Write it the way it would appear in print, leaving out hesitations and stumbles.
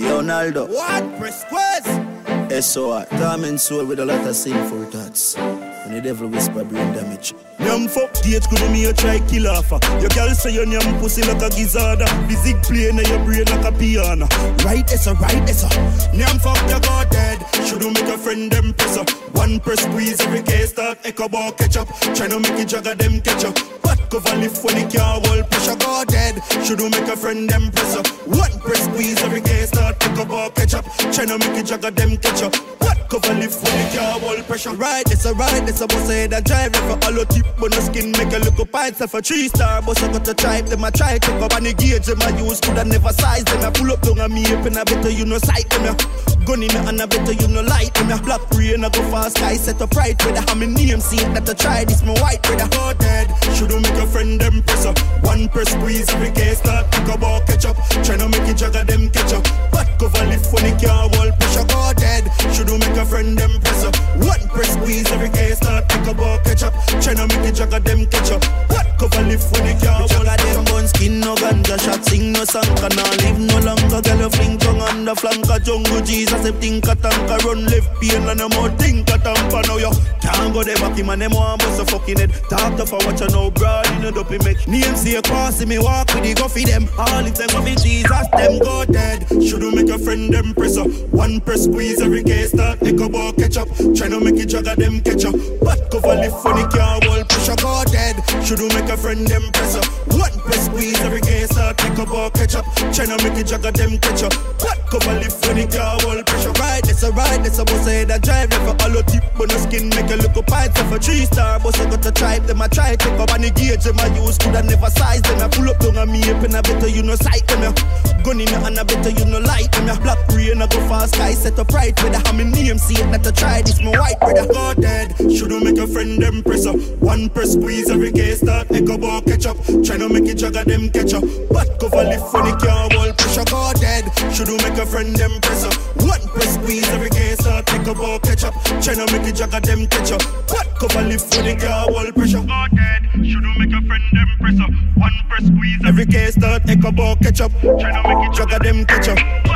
Leonardo. What? Press quest. SOR. Torment soul with a lot of sinful thoughts. When the devil whisper brain damage. Nyam fuck gate could me a try kill off. Your girl say your nyam pussy like a gizzard. Physic play na your brain like a piano. Right essa. Nyam fuck your god dead. Should make a friend them press up. One press squeeze every case start echo ball catch up. Tryna make it jagger them catch up. But cover lift when it can't hold pressure god dead. Should make a friend them press up. One press squeeze every case start echo ball catch up. Tryna make it jagger them catch up. What cover lift when it can't hold pressure. Right essa boss head and drive for all the tip on the skin make a look up pints of a 3-star boss I got to type them I try check up on the gauge them I use could I never size them I pull up down on me up and I better you know sight them ya. Gun in and I better you know light them ya. Black rain I go fast I set up right with how many name see that I try this my white brother hard dead. Shouldn't make a friend them press up. One press squeeze every case start pick a ball catch up. Tryna make it jagger them catch up. But cover lift when it can't hold pressure god dead. Shouldn't make a friend them press up. One press squeeze every case start pick a ball catch up. Tryna make it jagger them catch up. What cover lift when it can't hold jagger them gun skin no ganja shot sing no song can I live no longer girl fling tongue on the flank a jungle Jesus if think a tank a run left pain and no more think a tampa now you can't go there back him and them one bust a fucking head talk tough and watch you now broad in a dopey make name say cross me walk with the guffy them all if them guffy Jesus them go dead shouldn't make a friend them press up one press squeeze every case start echo ball catch up tryna make it jagger them catch up but cover lift when it can't hold pressure go dead shouldn't make a friend them press up one press squeeze every case start echo ball catch up tryna make it jagger them catch up but cover lift when it can't hold pressure right that's a boss head and drive for all the tip on the skin make a look up pints of a 3-star boss I got to tribe them I try check up on the gauge them I use could I never size them I pull up down on me up and I better you know sight them ya. Gun in and I better you know light them ya. Black rain I go fast I set up right with how many name see it that I try this my white brother god dead shouldn't make a friend them press up one press squeeze every case start echo ball catch up tryna make it jagger them catch up but cover lift when it can't hold pressure god dead shouldn't make a friend them press up one press squeeze every case start echo ball catch up tryna make it jagger them catch up but cover lift when it can't hold pressure god dead shouldn't make a friend them press up one press squeeze every case start echo ball catch up tryna make it jagger them catch up